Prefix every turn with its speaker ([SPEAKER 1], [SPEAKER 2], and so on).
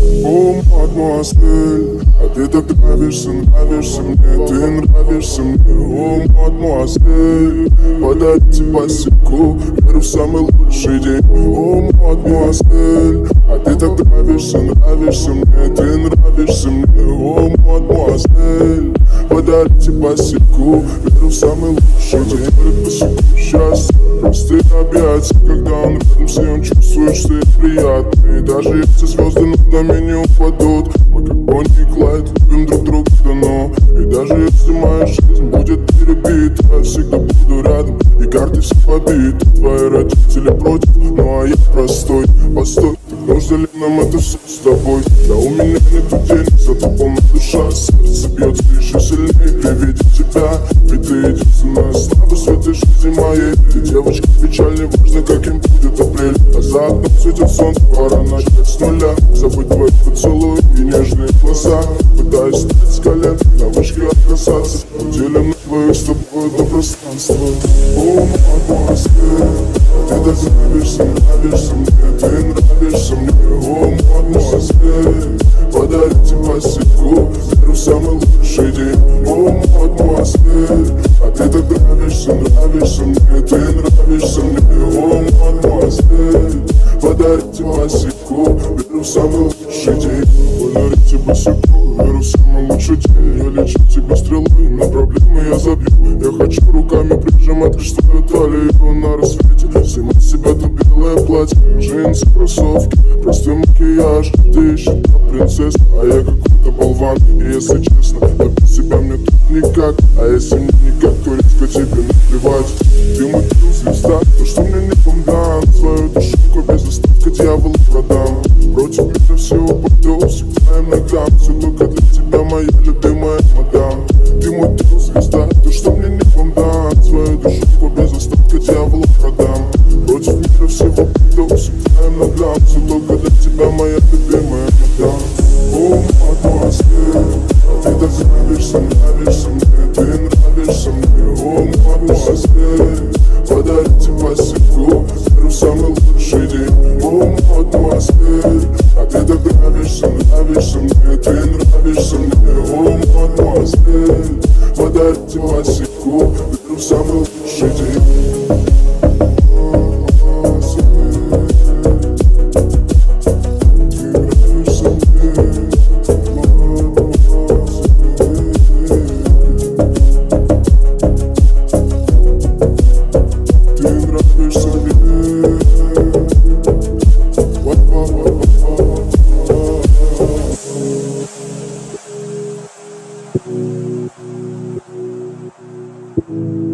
[SPEAKER 1] О, мадемуазель, а ты так нравишься мне, ты нравишься мне. О, мадемуазель, подарите босику веру в самый лучший день. О, мадемуазель, а ты так нравишься мне, ты нравишься мне. О, мадемуазель, подарите босику веру в самый лучший день. Говорит босику счастье, простые объятия, когда он рядом с ней, он чувствует, что ей приятно. И даже если звезды над нами не упадут, мы как Бонни и Клайд любим друг друга давно. И даже если моя жизнь будет перебита, я всегда буду рядом, и карты все побиты. Твои родители против, ну а я простой. Постой, так нужно ли нам это все с тобой? Да у меня нету денег, зато полна душа. Сердце бьется еще сильнее при виде тебя, ведь ты единственная слабость в этой жизни моей. Ты девочка печаль, не важно каким будет апрель, а за окном светит солнце, пора начать с нуля. Забыть твои поцелуи и нежные глаза, пытаюсь встать с колен, на вышке отказаться. Делим на двоих с тобой это пространство. О, мадемуазель, ты так нравишься мне, ты нравишься мне. О, мадемуазель, подарите босику веру в самый лучший день. О, мадемуазель, а ты так нравишься мне, ты нравишься мне. О, мадемуазель, подарите босику веру в самый лучший день. Подарите босику веру в самый лучший день. Я лечу тебя стрелой, на проблемы я забью. Я хочу руками прижимать лишь твою талию на рассвете. Снимать с себя то белое платье, джинсы, кроссовки, простой макияж. Ты еще та принцесса, а я какой-то болван. И если честно, я без себя мне тут никак. А если мне никак, то редко тебе наплевать. Ты мой звезда, то что мне не помдам. Свою душонку без остатка дьяволу продам. Против мира всего пойду, всегда им нагам. Все только для тебя, моя любимая мадам. Ты мой звезда, то что мне не помдам. Свою душонку без остатка дьяволу продам. Против мира всего пойду, всегда им нагам. Все только для тебя, моя любимая мадам. О, мадемуазель, ты так нравишься мне, ты нравишься мне. О, мадемуазель, подарите босику веру в самый лучший день. О, мадемуазель, а ты так нравишься мне, ты нравишься мне. О, мадемуазель, подарите босику веру в самый лучший день.
[SPEAKER 2] Thank